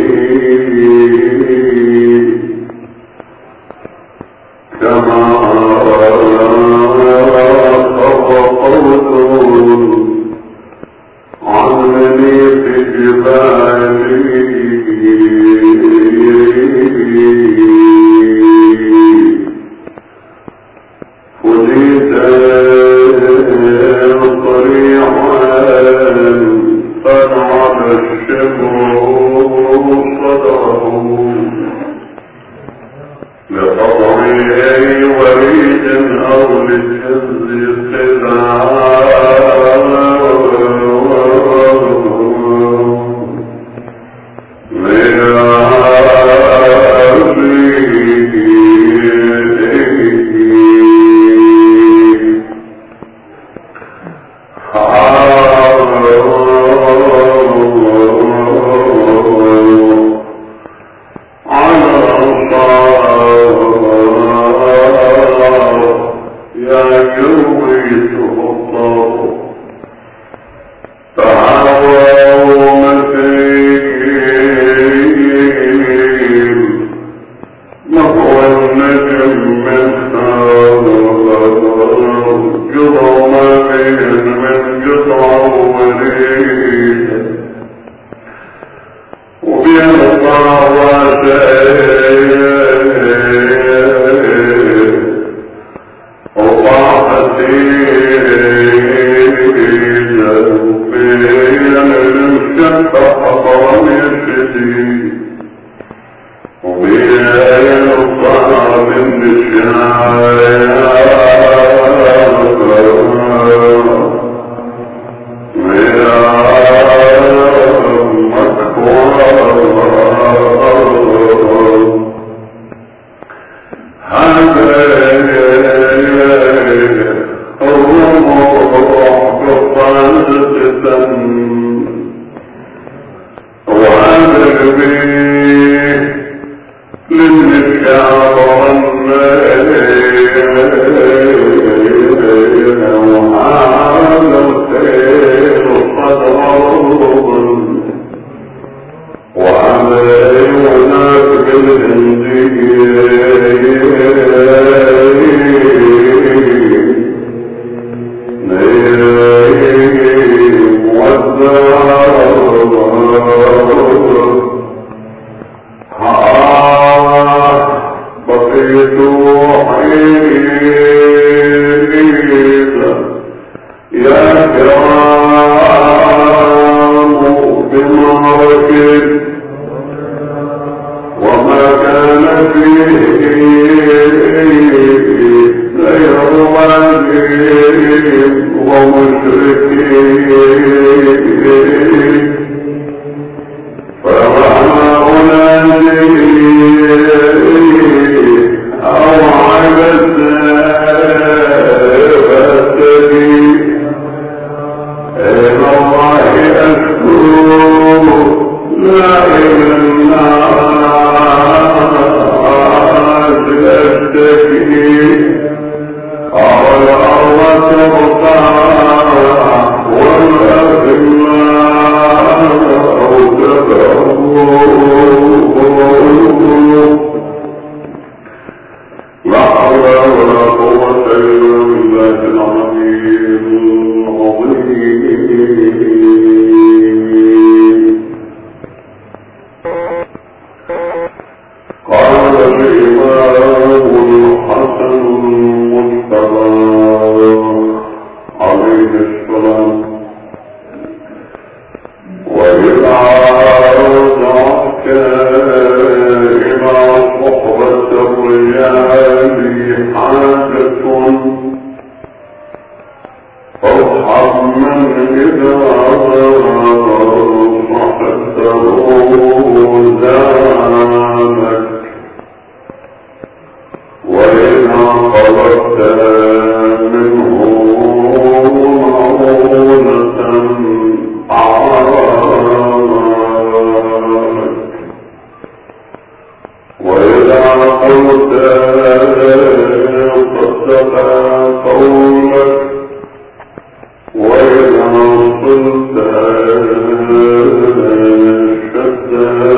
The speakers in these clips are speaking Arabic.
وإذا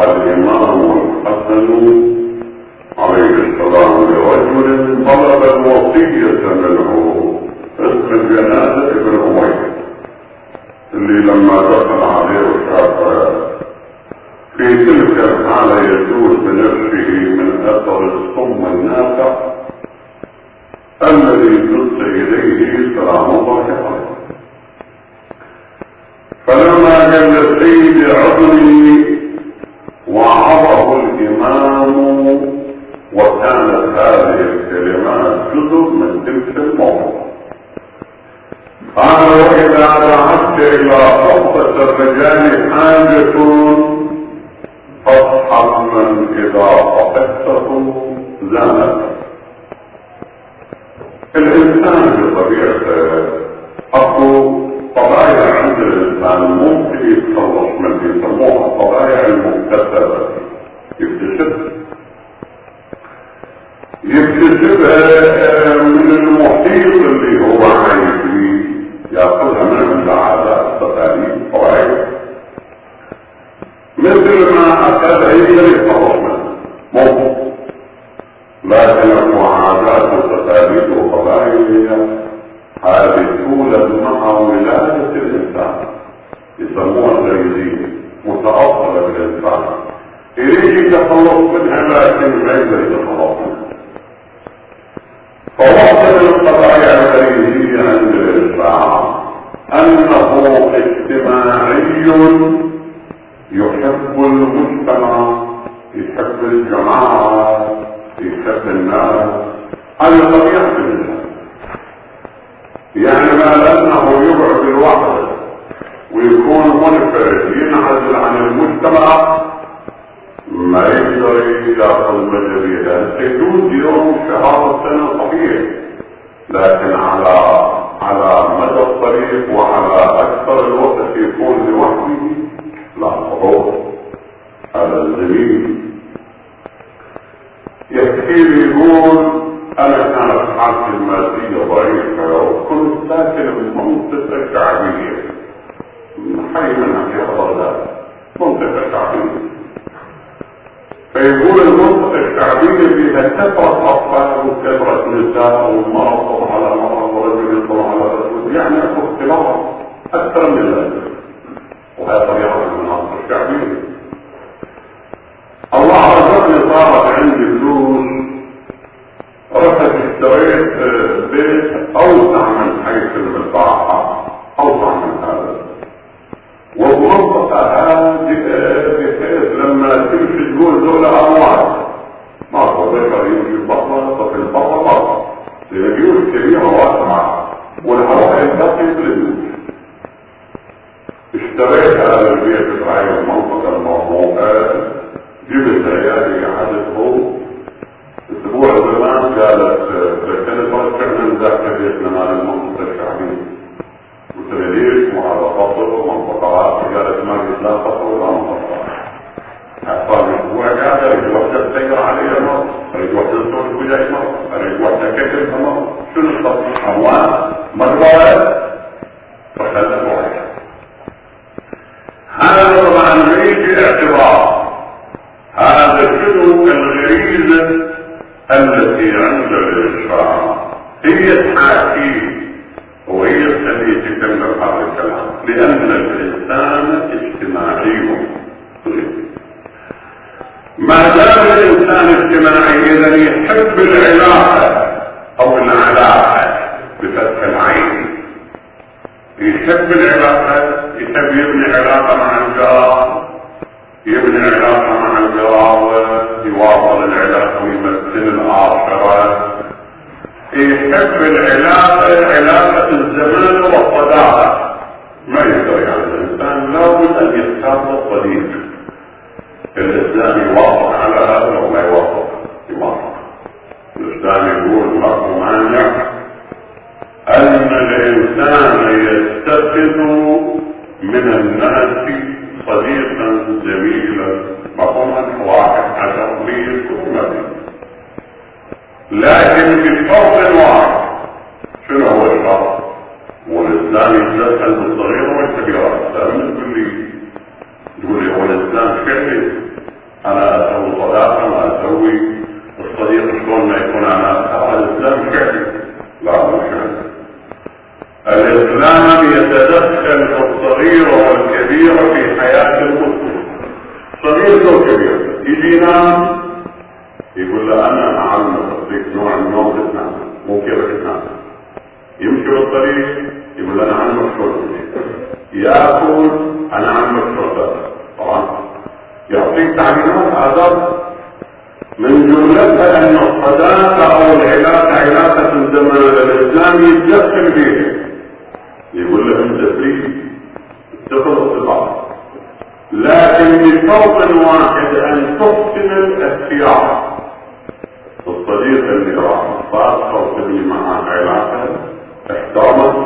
الإمام الحسن عليه السلام لرجل طلب الوصية منه، اسم الجنازة ابن أمية، اللي لما دخل عليه وشاف في تلك الحالة يجوز بنفسه من أثر الصم النافع الذي جد إليه سلام الله عليه. فلما جل سيد عظمي وعظه الإمام، وكانت هذه الكلمات جزء من تلك الموضوع، قال: وإذا بعثت إلى خطة الرجال حاجة فاصحب من إذا فقدته زانته. الإنسان بطبيعته أقول طبائع عند الإنسان ممكن يتخلص من يسموها الطبائع المكتسبة، يكتسبها من المحيط اللي هو عايش فيه، يأخذها من العادات والتقاليد طبيعية، مثل ما أخذها يقدر يتخلص منها ممكن، لكن المعادات والتقاليد والطبائع هذه تولد مع ولادة الإنسان، يسموها الغريزية، متأصلة بالإنسان، يريد يتخلص منها لكن ما يقدر يتخلص منها. فوصل الطبائع الغريزية عند الإنسان أنه اجتماعي، يحب المجتمع، يحب الجماعة، يحب الناس، هذه طبيعة الإنسان. يعني ما لأنه يقعد لوحده ويكون منفرد ينعزل عن المجتمع ما يقدر ياخذ مجاليها، سيكون يوم شهر السنة طبيعي، لكن على مدى الطريق وعلى أكثر الوقت يكون لوحده لا خطوط. هذا الزميل يحكي لي يقول: أنا كانت حالتي المادية ضعيفة وكنت ساكن بمنطقة شعبية، حي منها في بغداد، منطقة شعبية. فيقول المنطقة الشعبية فيها كثرة أطفال وكثرة نساء ومرض على مرض ورجل يطلع على رجل، يعني اختلاط أكثر من ذلك، وهذا طبيعة من المناطق الشعبية. الله رزقني صارت عندي فلوس، رحت اشتريت بيت أوسع من حيث المساحة، أوسع من هذا، والمنطقة هذه بحيث لما تمشي تقول دولة أموال ما هو بشر يمشي بطلة في البطلة بطلة، لأن بيوت كبيرة واسعة والهواء ينتقل بالبيوت. اشتريت هذا البيت في هذه المنطقة المرموقة، جبت عيالي قعدتهم الأسبوع زمان، قالت كانت رجع من ذاك بيتنا مال المنطقة الشعبية. قلت لها ليش؟ وهذا خطر ومنطقات. قالت ما قلت لا خطر ولا منطقات. أحفظ الأسبوع قاعدة أريد وحدة تسير علي مرة، أريد وحدة تسوي بجاي مرة، أريد وحدة كتب مرة. شنو الخطر؟ أموال مجرد فخلت وحدة. هذا طبعا يجي اعتبار، هذا شنو الغريزة التي عند الإنسان هي الحاكي وهي التي تكمل هذا الكلام، لأن الإنسان اجتماعي. ما دام الإنسان اجتماعي إذا يحب العلاقة أو العلاقة بفتح العين، يحب العلاقة، يحب يبني علاقة مع الجار، يبني علاقة مع الجار، يواصل العلاقة ويمثل الآخرة، يحب العلاقة علاقة الزمان والصداقة. ما يقدر يعني الإنسان لابد أن يختار الصديق. الإسلام يوافق على هذا وما يوافق، يوافق. الإسلام يقول ما مانع أن الإنسان يتخذ من الناس صديقا جميلا، مفهوما واحد عشر مية كلمة، لكن بشرط واحد. شنو هو الشرط؟ والإسلام يتدخل بالصغيرة والكبيرة. الإسلام تقول لي هو الإسلام كيف ينام يقول له انا اعلمك اعطيك نوع من النوم تتنام مو كيف تنام. يمشي بالطريق يقول له انا اعلمك شلون تمشي. ياكل انا اعلمك شلون تاكل. طبعا يعطيك تعليمات آداب من جملتها ان الصداقه او العلاقه علاقه الزمان الاسلامي يتدخل فيها. يقول له انت فري تخلص البعض لكن بشرط واحد ان تحسن الاختيار. الصديق اللي راح صار تبني معه علاقه احترمه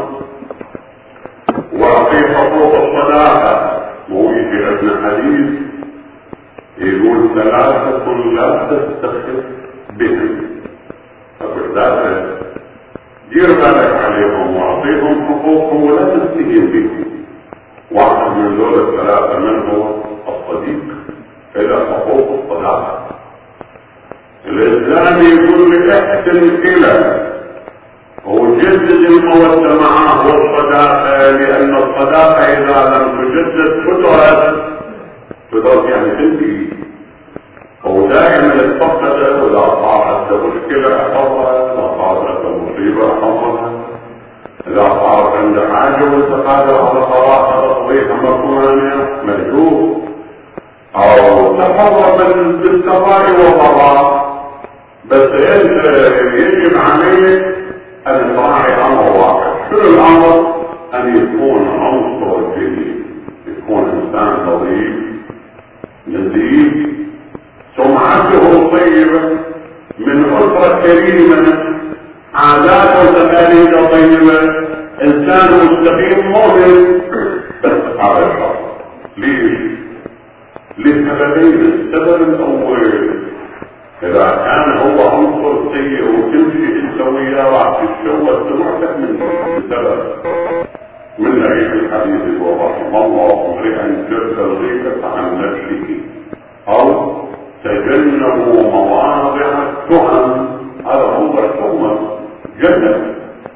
واعطيه حقوق الصداقه. مو يجي عندنا حديث يقول ثلاثه لا تستخف بهم فبالذات دير بالك عليهم واعطيهم حقوقهم ولا تستهين بهم. واحد من دول الثلاثه من هو الصديق الى حقوق الصداقه. الاسلام يقول لك احسن الى وجدد المودة معه والصداقة لان الصداقة اذا لم تجدد فترت يعني تنتهي. هو دائما الفقد واذا صارت مشكلة احفظها اذا صارت مصيبة احفظها اذا صارت عند حاجة وانت قادر على قراءة تطبيق مفهومانية مجهول او تفرغ بالسراء والضراء. بس انت يجب عليك ان تراعي امر واحد. شنو الامر؟ ان يكون عنصر جديد يكون انسان نظيف نزيف سمعته طيبة من اسرة كريمة عادات وتقاليد طيبة انسان مستقيم مؤمن. بس هذا الشرط ليش؟ لسببين. السبب الاول اذا كان هو عنصر سيء وتمشي انت وياه راح تتشوه سمعتك منه بسبب من نعيش الحديث ورحم الله امرئا جد الغيبة عن نفسه او تجنبوا مواضع التهم. هذا هو التهمة جنة.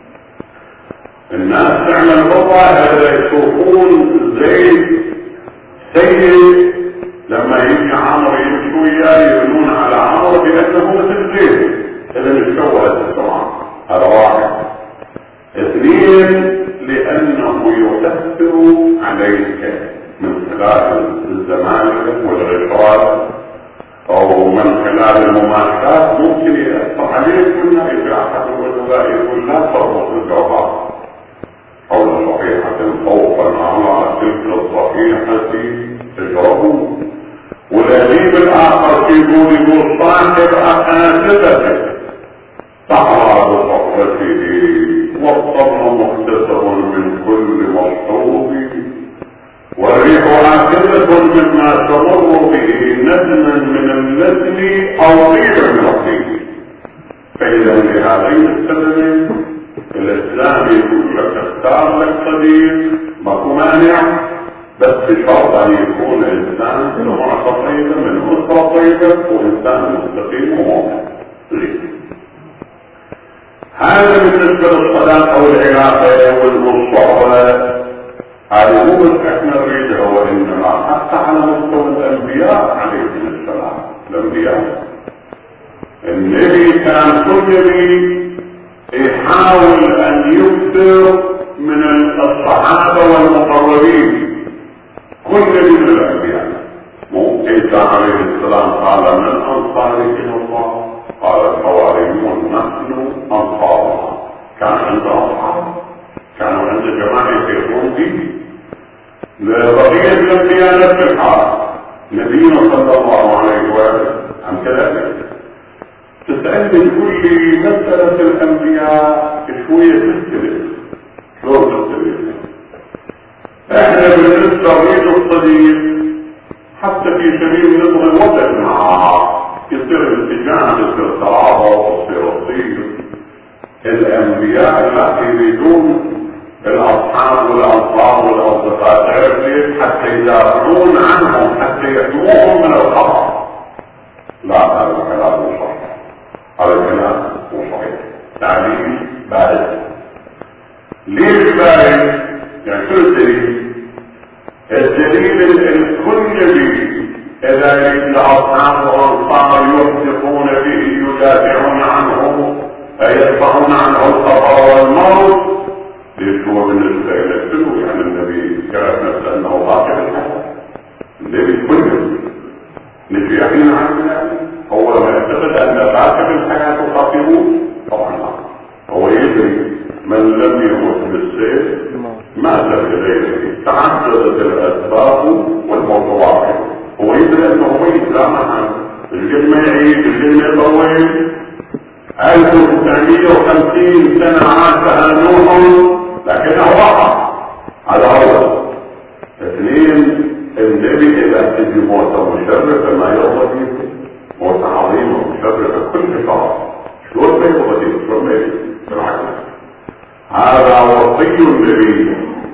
الناس تعمل بضع يشوفون زيت سيء لما يجي عمرو يمشي وياه يبنون على عمرو بانه مثل زيت اذا اتشوهت السمعة. هذا واحد. اثنين لانه يؤثر عليك من خلال الزمان والغفرات او من خلال الممارسات ممكن يأثر عليك. كنا في احد الوزراء يقول لا تربط الجوهر حول صحيحة خوفا على تلك الصحيحة تجربوا. والأديب الآخر يقول صاحب أكاسبته تعرض صحبته والصبر مكتسب من كل مصحوب والريح عاكسة مما تمر به ندما من النسل أو طيبا من الطيب. فإذا لهذين السببين الإسلام يقول لك اختار لك صديق ماكو مانع بس بشرط ان يكون انسان سمعة طيبة من اسرة طيبة وانسان مستقيم ومؤمن. هذا بالنسبة للصلاة والعلاقة والمصطفى. هذه مو بس احنا نريدها وانما حتى على مستوى الانبياء عليهم السلام. الانبياء النبي كان كل نبي يحاول ان يكثر من الصحابة والمقربين. كل من الانبياء عيسى عليه السلام قال من انصاري الى الله؟ قال الحواريون نحن انصار. كان عنده اصحاب كانوا عند جماعه يقوم به. بقيه الانبياء نفس الحال. نبينا صلى الله عليه واله عن كذلك. تسالني تقول لي مساله الانبياء شويه تختلف. شلون تختلف؟ احنا بالنسبة نريد الصديق حتى في سبيل نبغي الوطن معاه يصير انسجام يصير ترابط يصير الصيف. الانبياء لا يريدون الاصحاب والانصار والاصدقاء. تعرف ليش؟ حتى يدافعون عنهم حتى يحموهم من الخطر. لا هذا الكلام مو صحيح. هذا الكلام مو صحيح. تعليم بارد. ليش بارد؟ يعني شو الدليل؟ الدليل ان كل نبي إذا جئت أصحاب الأنصار يوثقون به يدافعون عنه فيدفعون عنه الخطر والموت. ليش هو بالنسبة إلى السلو يعني النبي كان نفسه أنه باقي الحياة. النبي كله نجي يحين عنه هو ما يعتقد أن باقي الحياة خطيرون؟ طبعا لا. هو يدري من لم يمت بالسيف مات بغيره. تعددت الأسباب والموت واحد. هو يدري أنه ميت لا محل. الجن ما يعيش، الجن يطول. 1950 سنة عاشها نوح لكنه وقع. هذا أول. اثنين، النبي إذا تجي موتة مشرفة ما يرضى فيه. موتة عظيمة مشرفة كل شخص. شلون ما يرضى فيه؟ شلون ما يرضى؟ بالعكس. هذا وصي النبي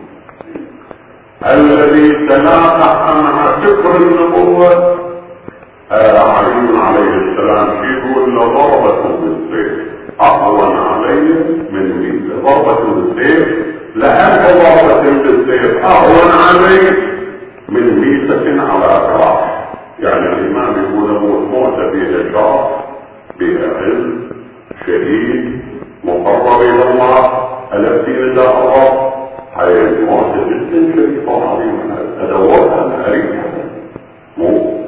الذي تلاقح مع شكر النبوة. علي عليه السلام يقول لضربة بالسيف أهون علي من ميت. ضربة بالسيف لأن ضربة بالسيف أهون علي من ميتة على فراش. يعني الإمام يقول موت بها شرف بها علم شهيد مقرب إلى الله التي لدى الله. هاي الموت جدا شريفة عظيمة أدورها الأريحة مو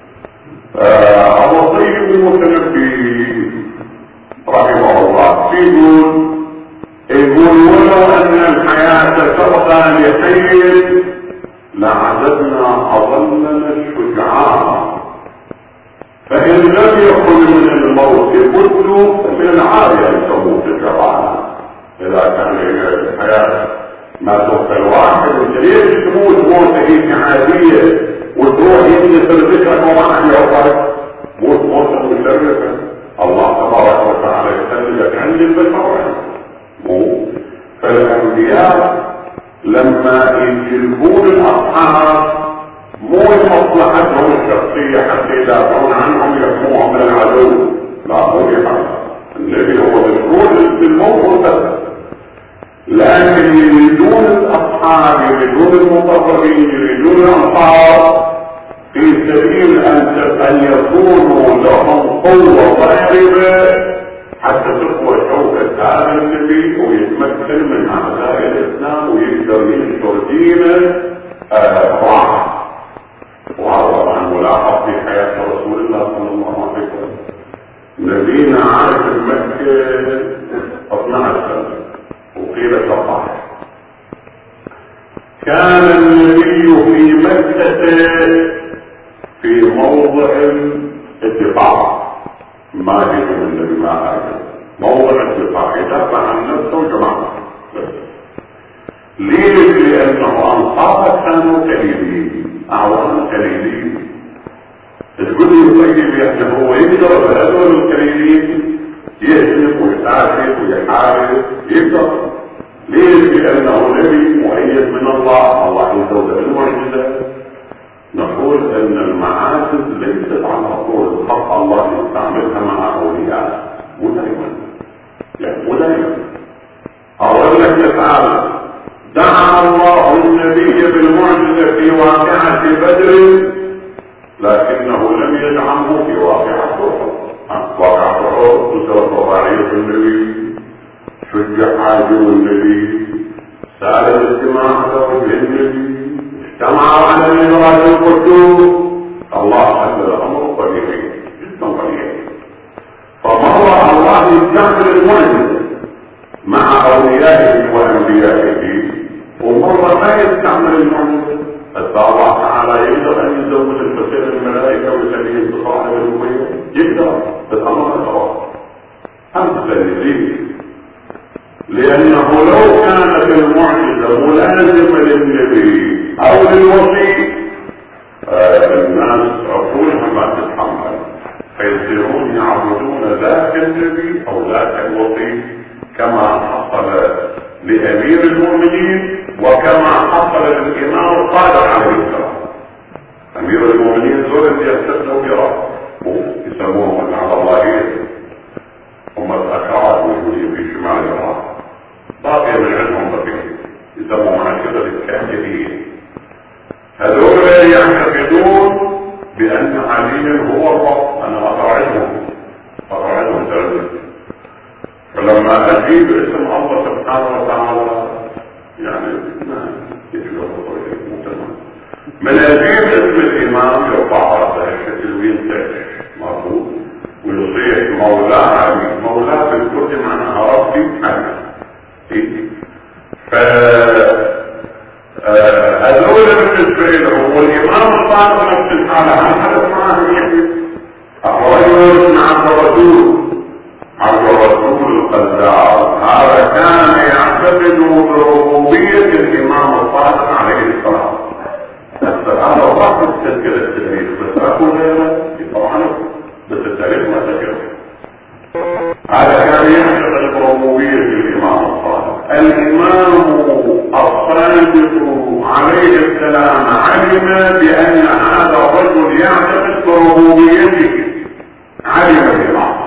أبو طيب المتنبي رحمه الله يقول ولو أن الحياة تبقى لخير لعددنا أظلنا الشجعان. فإن لم يكن من الموت بد من العارية أن تموت شجعانا. إذا كان الحياة ما تبقى الواحد انت ليش تموت موت هيك عادية وتروح يجلس ذكرك وما عم يوقعك؟ موت مشرفة. الله تبارك وتعالى يسلمك عند بالموعد. فالأنبياء لما يجلبون الأصحاب مو لمصلحتهم الشخصية حتى يدافعون عنهم يحموهم من العدو. لا مو يحمل. النبي هو مشغول بالموت بس. لكن يريدون الأصحاب يريدون المقربين يريدون الأنصار في سبيل أن يكونوا لهم قوة ضاربة حتى تقوى شوكة هذا النبي ويتمكن من أعداء الإسلام ويقدر ينشر دينه راحة. وهذا طبعا ملاحظ في حياة رسول الله صلى الله عليه وسلم. نبينا عاش في مكة 12 سنة وقيل 13. كان النبي في مكة في موضع الدفاع. ما جئت من النبي ما هذا موضع الدفاع يدافع عن نفسه وجماعته. ليش؟ لأنه أنصار كانوا كليلين أعوان كليلين. تقول لي طيب يعني هو يقدر بهذول الكليلين يهزم ويتعافي ويحارب يقدر. ليش؟ لأنه نبي مؤيد من الله. الله يزود بالمعجزة. نقول ان المعاجز ليست على طول الخط. الله يستعملها مع اولياء مو دائما. يعني مو دائما. اقول لك تعالى دعا الله النبي بالمعجزة في واقعة بدر لكنه لم يدعمه في واقعة أحد. واقعة أحد نصرت رباعية النبي شجع عاجل النبي سال الاجتماع وجه النبي اجتمعوا على ميراث القدوس. الله حل الأمر طبيعي جدا طبيعي. فمرة الله يستعمل المعجزة مع أوليائه وأنبيائه ومرة ما يستعمل المعجزة. الله تعالى يقدر أن يزود الكثير من الملائكة ويخليه بصاحب الأمية يقدر بالأمر الأخر. أمثل لذلك لأنه لو كانت المعجزة ملازمة للنبي أو للوصي الناس عقولها ما تتحمل فيصيرون يعبدون ذاك النبي أو ذاك الوصي كما حصل لأمير المؤمنين وكما حصل للإمام الصادق عليه السلام. أمير المؤمنين زول يستثنوا برأسه يسموهم على الله هم الأكراد موجودين في شمال العراق باقي من عندهم بقية يسموهم عن كذا الكاهلية. هذول يعتقدون لان عليا هو الرب، انا اطاعتهم تربيه. فلما اجيب اسم الله سبحانه وتعالى يعني ما يجوز من اجيب اسم الامام يرفع راسه الشكل وينتعش مربوط ويصيح مولاه علي، مولاه في الكل معناها ربي حاجه. هذول بالنسبه لهم والامام الصادق نفس الحاله. هل حدث معه شيء؟ رجل عبد الرسول القذار هذا كان يعتقد بربوبيه الامام الصادق عليه السلام. هذا واحد تذكر التاريخ بس اقول غيره طبعا بس التاريخ ما تذكره. هذا كان يعتقد بربوبيه الامام الصادق. الامام الصادق عليه السلام علم بان هذا الرجل يعتقد بربوبيته، علم الامام.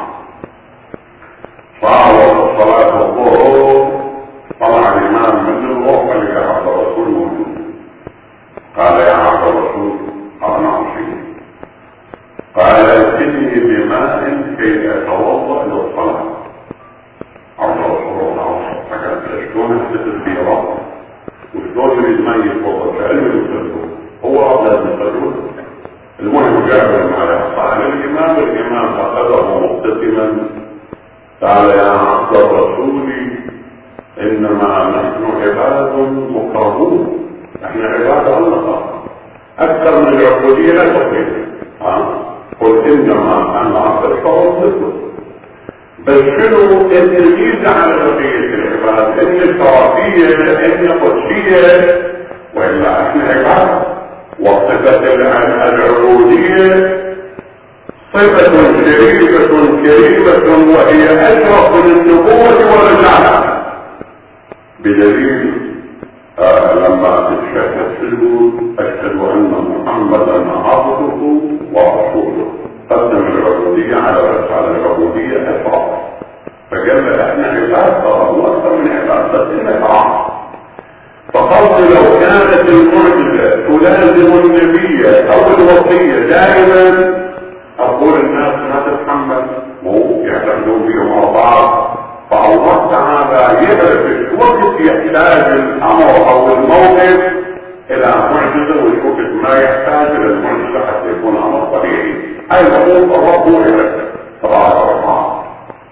فاوض صلاه الظهر طلع الامام من الروح قال يا عبد الرسول موجود. قال يا عبد الرسول قال نعم شيء. قال ائتني بماء كي اتوضا للصلاه. عبد الرسول الله فقال شلون احتفل في رب وشلون يريد ما يتوضا كانه يصلون هو رب لازم يصلون. المهم جابر على قال الامام اخذه مبتسما قال يا عبد الرسول انما نحن عباد مكرمون، احنا عباد الله اكثر من العبوديه لا تقبل. قل انما انا عبد الرسول بس شنو التركيز على بقيه العباد؟ ان الترابيه ان قدسيه والا احنا عباد. وصفه العبوديه صفة شريفة كريمة وهي أشرف من النبوة والرسالة، بدليل لما تشهد السجود أشهد أن محمدا عبده ورسوله قدم العبودية على الرسالة. العبودية أشرف فقال احنا عباد أكثر من عباد بس إنك عام. فقلت لو كانت المعجزة تلازم النبي أو الوصية دائما أقول الناس ما تتحمل مو يعتمدون فيهم أربعة. فالله تعالى يعرف وقت يحتاج الأمر أو الموقف إلى معجزة ويشوف ما يحتاج إلى المعجزة حتى يكون أمر طبيعي. أي نقول الرب يعرف تبارك وتعالى.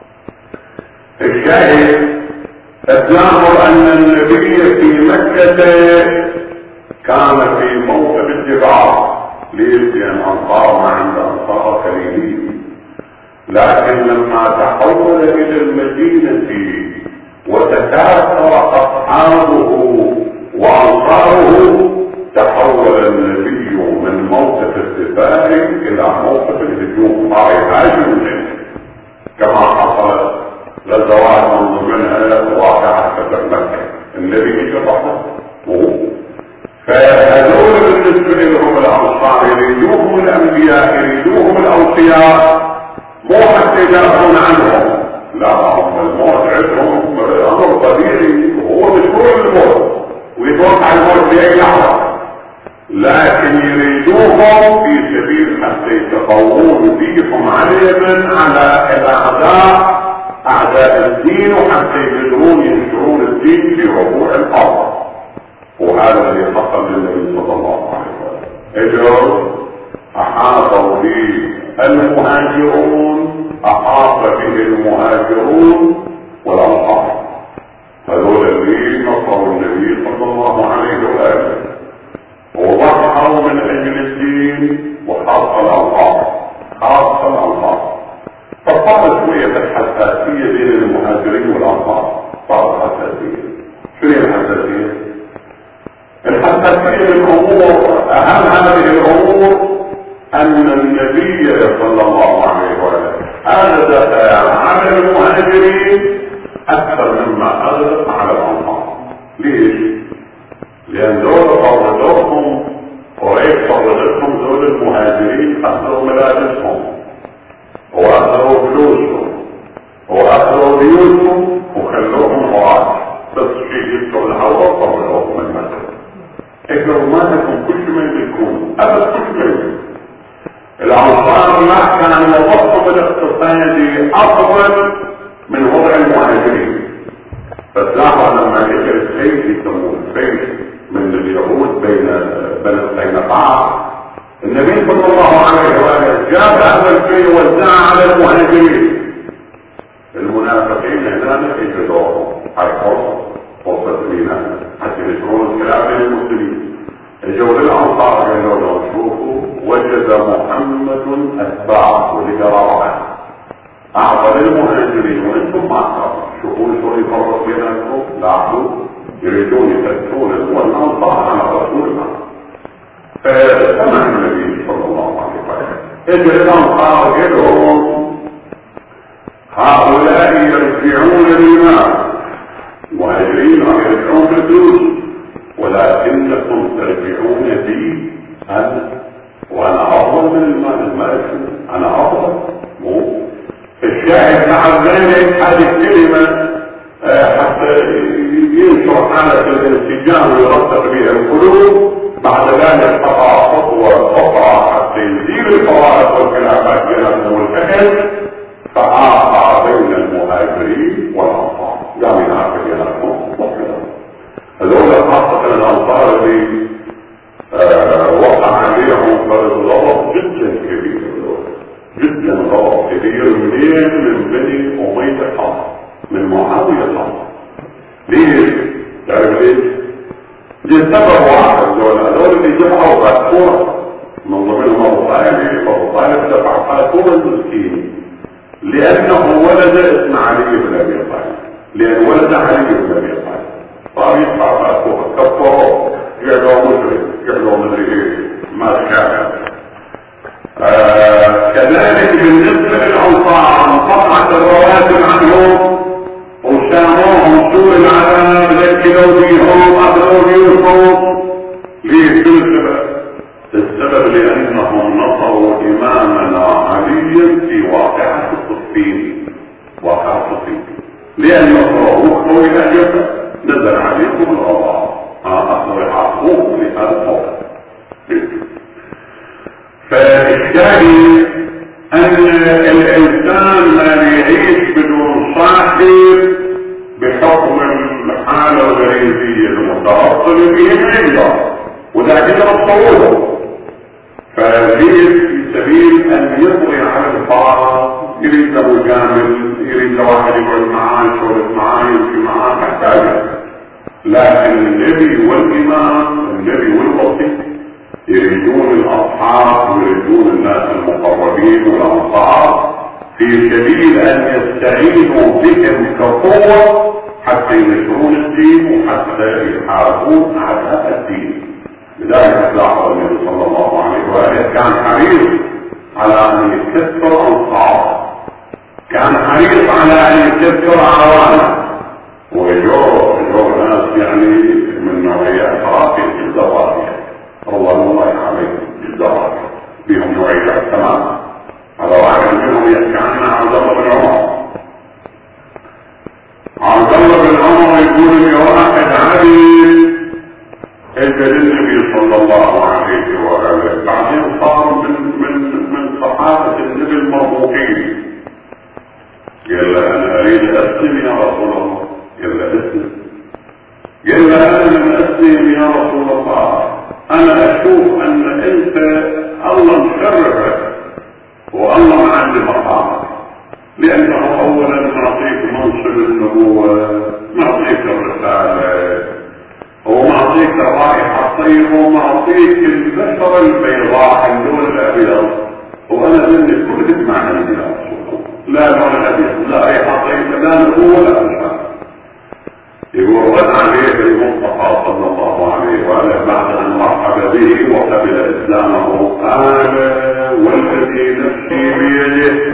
الشاهد الظاهر أن النبي في مكة كان في موقف الدفاع. ليش؟ لأن أنصار ما عند أنصار كريمين. لكن لما تحول إلى المدينة وتكاثر أصحابه وأنصاره تحول النبي من موقف الدفاع إلى موقف الهجوم. صار يهاجم منه كما حصل غزوات من ضمنها واقعة فتح مكة. النبي يجي رحمه فهذول بالنسبة لهم الأنصار يريدوهم الأنبياء يريدوهم الأوصياء مو حتى يدافعون عنهم، لا هم الموت عندهم أمر طبيعي وهو مشهور الموت ويتوقع الموت في أي لحظة، لكن يريدوهم في سبيل حتى يتقوون فيهم علما على الأعداء أعداء الدين وحتى يقدرون ينشرون الدين في ربوع الأرض. وهذا الذي حصل للنبي صلى الله عليه وسلم. اجروا احاطوا به المهاجرون، احاط به المهاجرون والانصار. هذول اللي نصروا النبي صلى الله عليه واله وضحوا من اجل الدين وخاصه الانصار. فصارت شويه الحساسيه بين المهاجرين والانصار. صارت حساسيه. شنو هي الحساسيه؟ الحساسية الأمور أهم هذه الأمور أن النبي صلى الله عليه وسلم أغلق على المهاجرين أكثر مما أغلق على الأنصار. ليش؟ لأن دول فرضوهم قريش فرضتهم دول المهاجرين أخذوا ملابسهم وأخذوا فلوسهم وأخذوا بيوتهم وخلوهم غراش بس شيء يدخل الهواء وفرضوهم المسجد. اجروا ما لكم كل ما يملكون ابد كل ما يملكون. كان وضعهم الاقتصادي افضل من وضع المهاجرين. فتلاحظ لما جاء الخيل يسموه الخيل من اليهود بين قينقاع، النبي صلى الله عليه وآله جاب هذا الخيل ووزعه على المهاجرين. المنافقين هناك يجدوهم على فرصة الميناء حتى يشعرون الكلام بين المسلمين. اجوا للانصار قالوا لهم شوفوا وجد محمد اتباعه لجرارته، اعطى للمهاجرين وانتم ما شوفوا شو يفرق بينكم. لاحظوا يريدون يفتحون والانصار على رسول الله. فسمع النبي صلى الله عليه وسلم اجوا للانصار قالوا هؤلاء يرجعون للمال، المهاجرين يرجعون بالفلوس، ولكنكم ترجعون بي انا وانا افضل من المال انا افضل. الشاهد مع ذلك هذه الكلمه حتى ينشر حاله الانسجام ويرتب بها القلوب. بعد ذلك قطع خطوه اخرى حتى يزيل الفوائد والخلافات بينهم والفهم، فآخى بين المهاجرين والأنصار. يعني آخى بينهم وكذا. هذول خاصة الأنصار اللي وقع عليهم فرض غلط جدا كبير، جدا غلط كبير من بني أمية خاصة، من معاوية خاصة. ليش؟ تعرف ليش؟ لسبب واحد. هذول اللي جمعوا فاتورة من ضمنهم أبو طالب. أبو طالب دفع فاتورة المسكين لأنه ولد اسم علي بن أبي طالب، لأن ولد علي بن أبي طالب صار يدفع فاتورة كفروا يعلوا مشرك يعلوا مدري ايه ما كان. كذلك بالنسبة للأنصار انقطعت الرواتب عنهم وساموهم سوء العذاب، ذكروا بيهم أخذوا بيهم. ليه؟ شو السبب؟ السبب لأنهم نصروا إمامنا عليا في واقعة الصفين. واقعة الصفين لأن نصره قوي الأجابة نزل عليكم الغضاء أخذوا يحافظوه لهذا الفوق. فالشاهد أن الإنسان ما يعيش بدون صاحب بحكم الحالة الغريزية المتوصل به عنده، وده كده الصعوبة. فليه في سبيل ان يطغي على الفرع، يريد له جامل، يريد له واحد يقعد معاه يشرب معاه يمشي معاه محتاجه. لكن النبي والامام النبي والوصي يريدون الاصحاب ويريدون الناس المقربين والانصار في سبيل ان يستعينوا بهم كقوه حتى ينشرون الدين وحتى يحاربون اعداء الدين. لذلك لاحظ النبي صلى الله عليه وآله كان حريص على ان يكثر انصاره، كان حريص على ان يكثر اعوانه، ويجور ناس يعني من نوعيات راقيه جدا راقيه رضوان الله عليهم جدا راقيه بهم نوعيات تمام. على واحد منهم يحكي عنه عبد الله بن عمر. عبد الله بن عمر يقول لي واحد عبيد اجل النبي صلى الله عليه وآله، بعدين صار من صحابة النبي المرموقين. يلا انا اريد اسلم يا رسول الله، يلا اسلم، يلا انا لم اسلم يا رسول الله، انا اشوف ان انت الله مشرفك والله معلم مقامك، لانه اولا معطيك منصب النبوة، معطيك الرسالة، ومعطيك الرائحة الطيبة، ومعطيك البشرة البيضاء اللون الابيض، وانا ذنب كل ما عندي يا رسول الله، لا لون ابيض لا رائحة طيبة لا نبوة ولا بشرة. يقول رد عليه المصطفى صلى الله عليه وآله بعد ان مرحب به وقبل اسلامه قال والذي نفسي بيده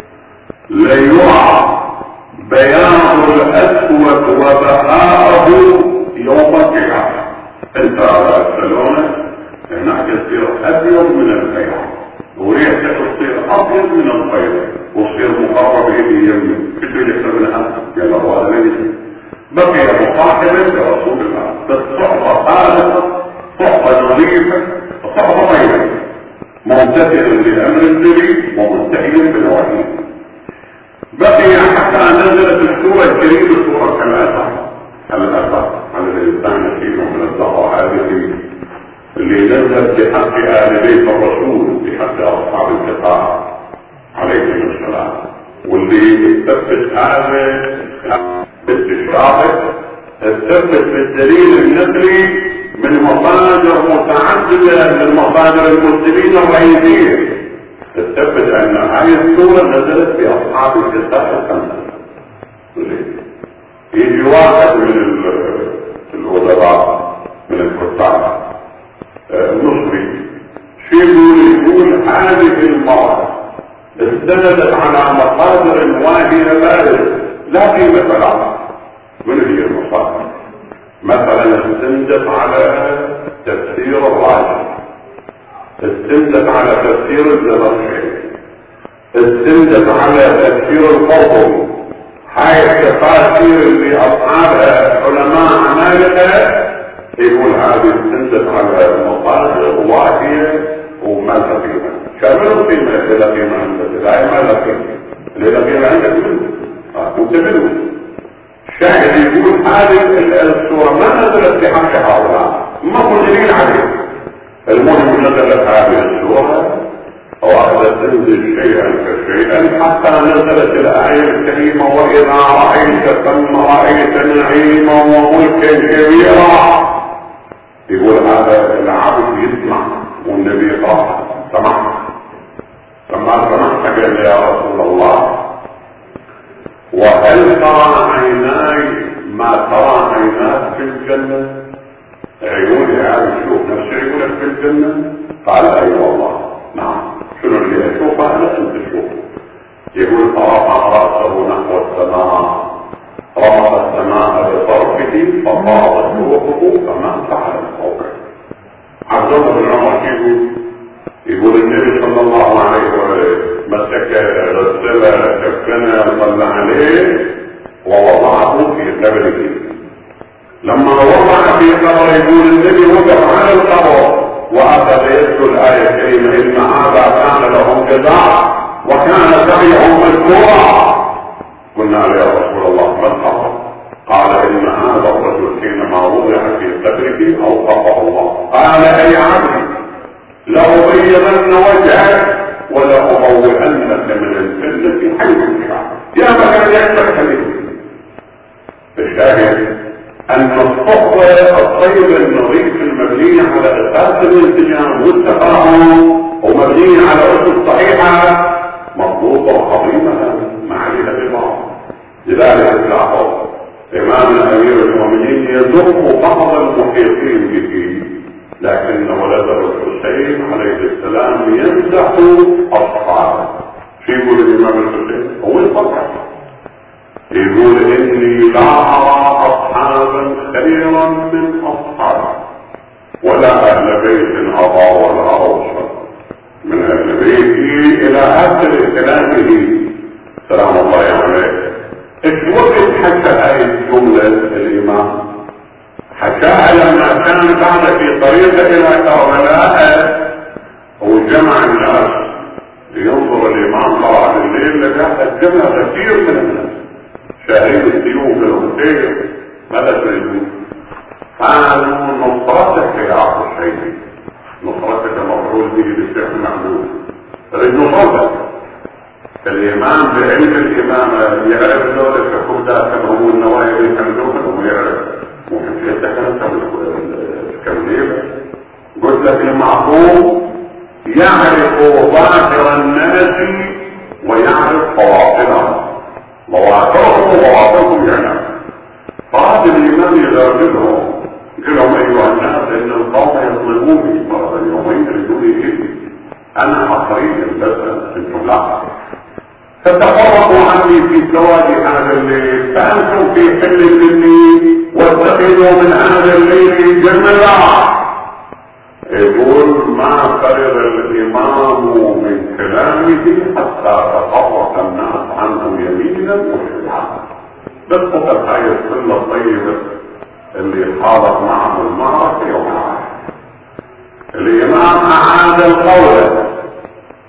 ليرى بياض الاسود وبهاءه يوم القيامة. انت على السلونة هناك تصير ابيض من البياض، وريحتك تصير ابيض من البيض، وتصير مقرب اليه يمين كده يكتب لها قال هو الذي بقي مصاحبا لرسول الله، بس صحبة خالصة، صحبة نظيفة، صحبة طيبة، مو ممتثل لامر النبي ومنتهي بنواهيه. بقي حتى نزلت السوره الكريمه سوره الاسد على الانسان فيه من الضغط هذه اللي نزلت بحق آل بيت الرسول بحق أصحاب القطاع عليهم السلام، واللي تثبت هذا باستشراقه تثبت بالدليل النقلي من مصادر متعددة من مصادر المسلمين الرئيسية تثبت أن هذه السورة نزلت بأصحاب القطاع الخمسة. يجي واحد من الوزراء من الكتاب مصري يقول هذه المرأة استندت على مصادر واهية بارزة لا قيمة لها. من هي المصادر؟ مثلا استندت على تفسير الراجل، استندت على تفسير الزمخشري، استندت على تفسير القرطبي. هاي التفاسير اللي اصحابها علماء عمالقه يقول هذه استندت على مصادر واهية وما لها قيمة. شامل قيمة إلى قيمة عندك، لا ما لها قيمة، إلى قيمة عندك منه وانت منه. الشاهد يقول هذه السورة ما نزلت بحق هؤلاء، ما هو دليل عليه. المهم نزلت هذه السورة وأخذت تنزل شيئا فشيئا حتى نزلت الآية الكريمة وإذا رأيت ثم رأيت نعيما وملكا كبيرا. يقول هذا العبد يسمع والنبي قال سمعت. لما سمعت قال يا رسول الله وهل ترى عيناي ما ترى عيناك في الجنة؟ عيوني هذا شوف نفس عيونك في الجنة؟ قال اي والله نعم. شنو اللي اشوفه انا انت تشوفه. يقول فرفع راسه نحو السماء رمى السماء بطرفه ففاضت روحه فما فعل الكوكب. عبد الله بن عمر يقول النبي صلى الله عليه وسلم مسك غسل كفنا صلى عليه ووضعه في قبره. لما وضع في قبره يقول النبي وقف على القبر واخذ يتلو الايه الكريمه ان هذا كان لهم جزاء وكان سعيهم مشكورا. قلنا يا رسول الله ما الخبر؟ قال ان هذا الرجل حينما وضع في قبره اوقفه الله. قال اي عبدي لأبيضن وجهك ولأبوئنك من الجنة حيث شاء. يا مكان يكتب حديث. الشاهد أن الصحبة الطيب النظيف المبنية على أساس الالتزام والتفاهم ومبنية على أسس صحيحة مضبوطة وقضيمة ما عليها ببعض. لذلك تلاحظ إمامنا أمير المؤمنين يضم بعض المحيطين به، لكن ولده الحسين عليه السلام يمدح أصحابه. في يقول الإمام الحسين هو الفقر يقول إني لا أرى أصحابا خيرا من أصحابه ولا أهل بيت أضاء ولا أوصل من أهل بيتي إلى آخر كلامه سلام الله عليه. ايش وقت حتى هذه الجملة الإمام حكاها لما كان بعد في طريقه الى كربلاء وجمع الناس لينظر الامام طلع الليل لقى الجمع كثير من الناس شاهدين السيوف الهتير. ماذا تريدون؟ قالوا نصرتك يا حسين، نصرتك مفعول به بالفعل محدود، تريد نصرتك. الامام بعلم الامامه يعرف دولة الحكومة كم هو النوايا اللي كان لهم ويعرف ممكن في التكلم الكملية. قلت لك المعقول يعرف ظاهر الناس ويعرف بواطنهم، بواطنهم وبواطنهم يعلم. فهذا الإمام يغربهم قال لهم أيها الناس إن القوم يطلبوني مرة اليومين يريدوني إيه؟ أنا حصريا بس أنتم لا فتفرقوا عني في سواد هذا الليل فأنتم في حل مني واتخذوا من هذا الليل جملا. يقول ما فرغ الإمام من كلامه حتى تفرق الناس عنه يمينا وشمالا. بس هاي السنة الطيبة اللي حاضر معه المعركة يوم العاشر. الإمام أعاد القول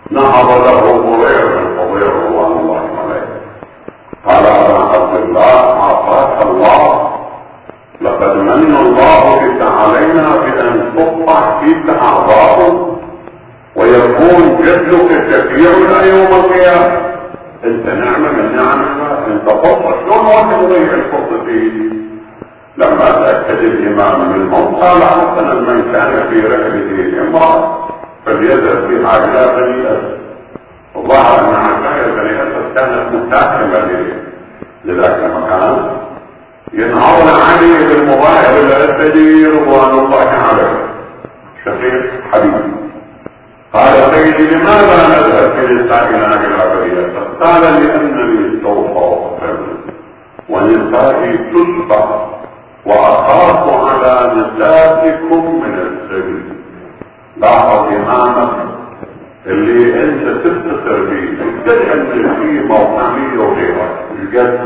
نهض له ضرير من فضيل رضوان الله عليه، قال ابا عبد الله عافاك الله، لقد من الله بك علينا بان تقطع فيك اعضاؤه ويكون جسدك شفيعنا يوم القيامه. انت نعمه من نعم الله، انت فرصه، شلون واحد يضيع الفرصه فيه؟ لما تاكد الامام منهم قال حسنا من كان في رحلته امراه فليذهب في عجلات بني اسد. وظهر ان عجلات بني اسد كانت متاكمه لذاك المكان، ينهض علي بالمظاهر الاسدي رضوان الله عليه شقيق حبيبي. قال سيدي لماذا نذهب في نسائنا الى بني اسد؟ قال لانني سوف اقتل ونسائي تسبق واخاف على نسائكم من السبيل. لاحظ امامك اللي انت تفتخر به، تدعي ان في موقعيه وغيرها الجد.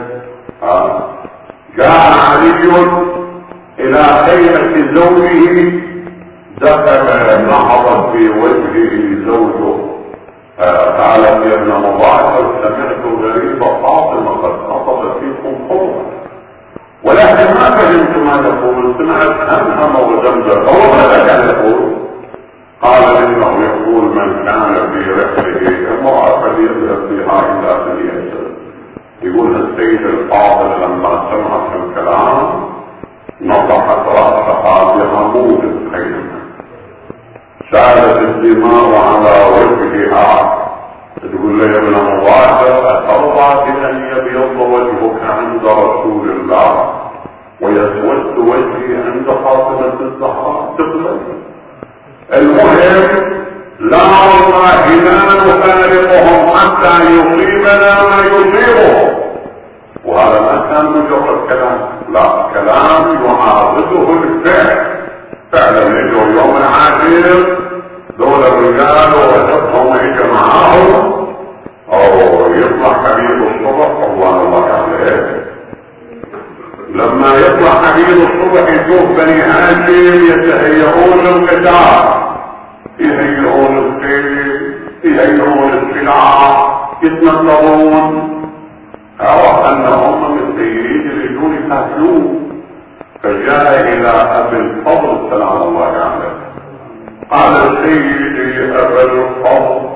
جاء علي الى خيمة زوجه، دخل نهضت في وجهه زوجه، قالت يا ابن مباشر سمعت غريبة فاطمة قد خطبت فيكم خطبة، ولكن ما فهمت ما يقول، سمعت همهم وزمزم. هو ماذا كان يقول؟ قال انه يقول من كان في رحله امرأة فليذهب بها الى بني اسد. يقول السيد الفاضل لما سمعت الكلام نطحت راسها بعمود الخيمة، سالت الدماء على وجهها. تقول له يا ابن مباشر اترضى بان يبيض وجهك عند رسول الله ويسود وجهي عند فاطمة الزهراء؟ تقبل؟ المهم لا والله لا نفارقهم حتى يصيبنا ما يصيبهم. وهذا ما كان مجرد كلام، لا، كلام يعارضه الفعل. فعلا يجوا اليوم العاشر دول الرجال وحطهم ويجي معاهم، او يطلع حبيب الصبح رضوان الله عليه. لما يطلع حبيب الصبح يشوف بني هاشم يتهيئون للقتال، يهيئون الخيل، يهيئون السلاح، يتنطرون. عرف انهم مستعدين يريدون يقاتلوه، فجاء الى ابي الفضل سلام الله عليه، قال سيدي ابا الفضل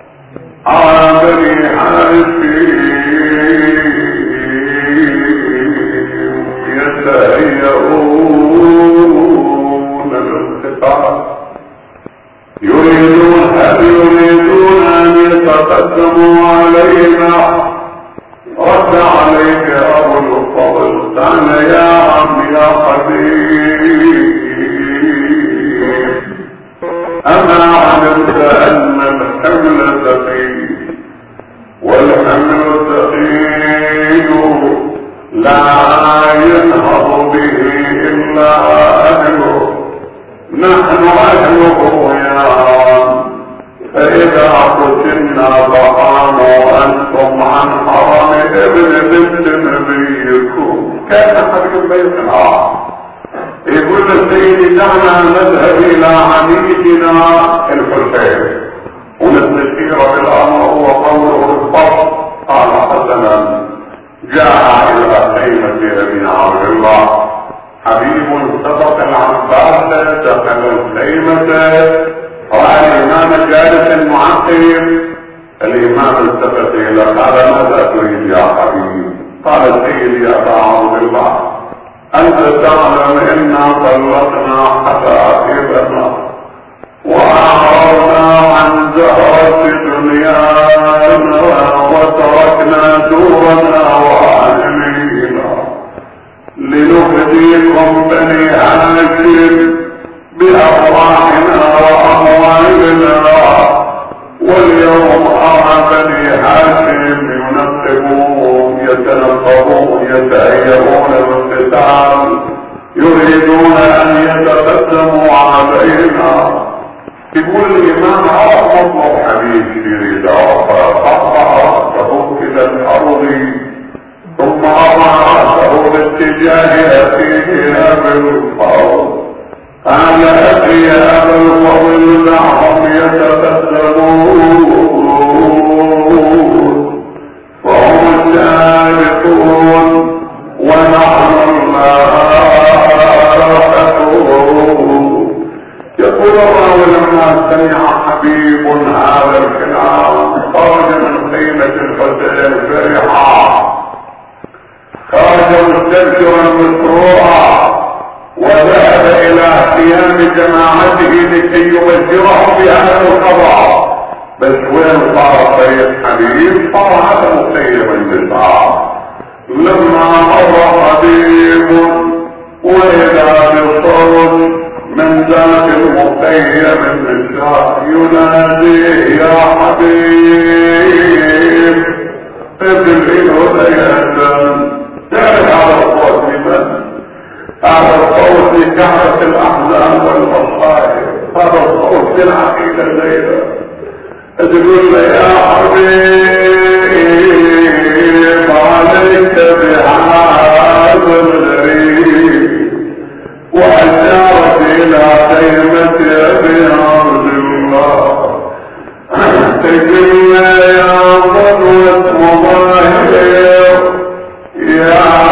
بني هاشم يتهيئون للقتال، يريدون ان يتقدموا علينا. رد عليك ابو الفضل كان يا عم يا حبيب اما علمت ان الحمل ثقيل والحمل ثقيل لا ينهض به الا اهله، نحن اهله يا عم، فاذا قتلنا طعام وانتم عن حرم ابن بنت نبيكم. كان حبيب بيتنا يقول للسيد دعنا نذهب الى عميدنا الحسين ونستشير بالامر وقوله الفضل. قال حسنا. جاء الى خيمة ابن عبد الله، حبيب سبق العباس دخل الخيمة، رأى الامام جالس معقب. الامام التفت الى قال ماذا تريد يا حبيب؟ قال سيدي ابا عبد الله انت تعلم انا طلقنا حبائبنا واعرضنا عن زهرة دنيانا وتركنا دورنا واهلينا لنفديكم بني هاشم بأرواحنا وأموالنا، واليوم أرى بني هاشم ينقبون يتنقبون يتهيئون للقتال، يريدون أن يتقدموا علينا. يقول الإمام عرف مطلب حبيب يريد فقطع رأسه إلى الأرض ثم رفع رأسه باتجاه أخيه أبي الفضل. قال أخي يا أبا الفضل دعهم يتقدمون حبيب هذا الكلام خرج من خيمة الحسين فرحا، خرج مستبشرا مسرورا، وذهب الى قيام جماعته لكي يبشره بهذا الخبر. بس وين صار سيد حبيب؟ صار هذا مخيم النساء. لما مر حبيب واذا بصوت من ذات المخيم النساء يناديه يا حبيب ابن هدية. تعرف هذا الصوت لمن؟ هذا الصوت لكعبة الاحزان والمصائب، هذا الصوت للعقيدة الليلة. تقول لي يا حبيب عليك بهذا الغريب، واشارت الى خيمة ابي عبد الله. تقول يا قدوة مظاهر يا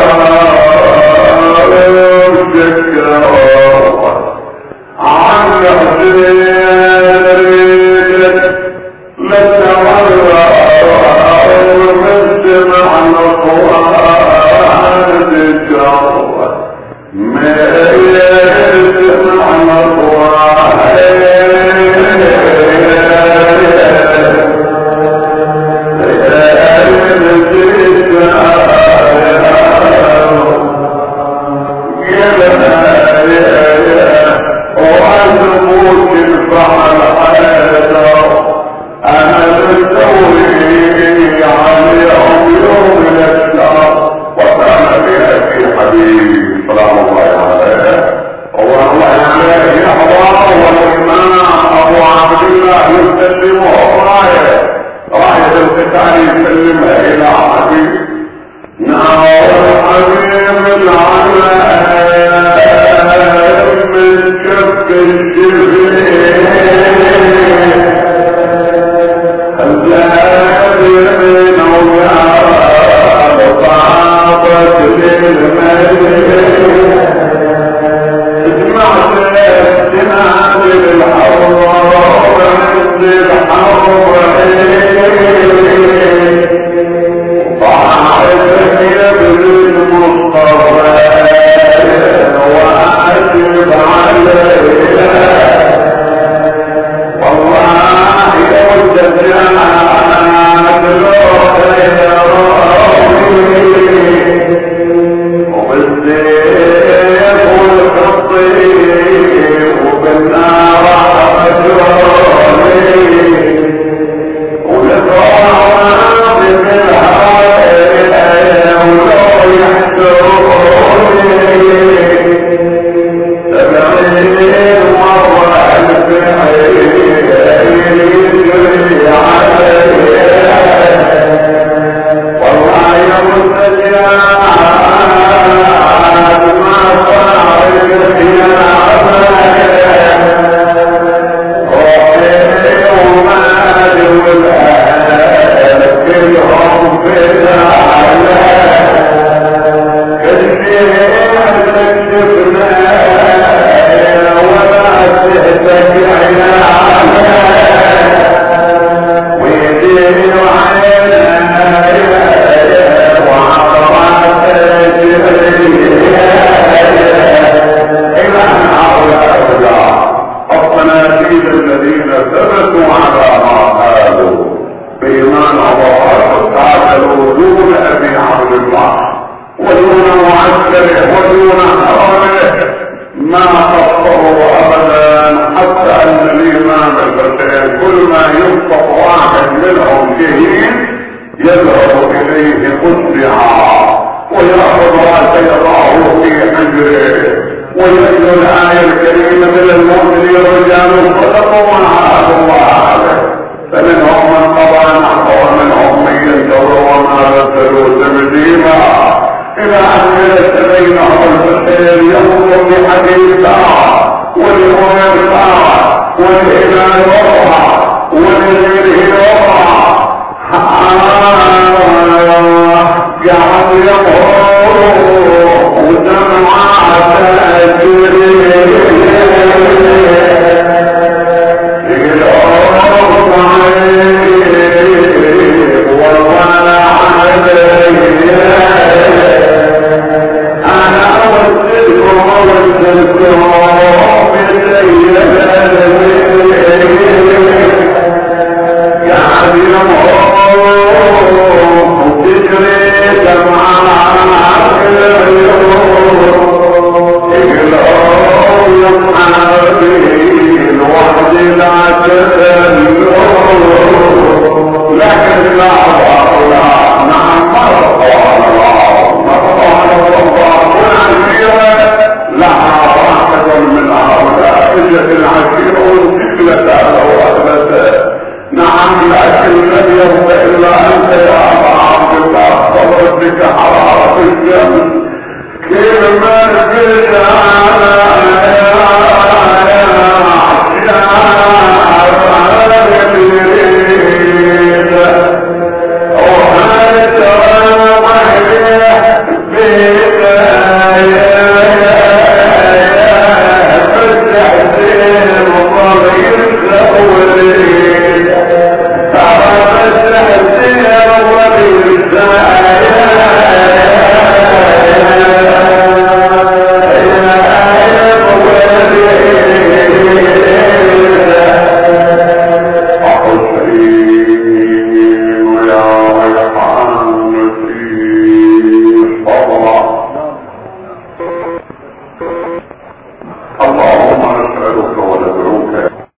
لكن لن يبقى الا انت يا عبد الله. صبرت بك حرارة الشمس كل ما البدع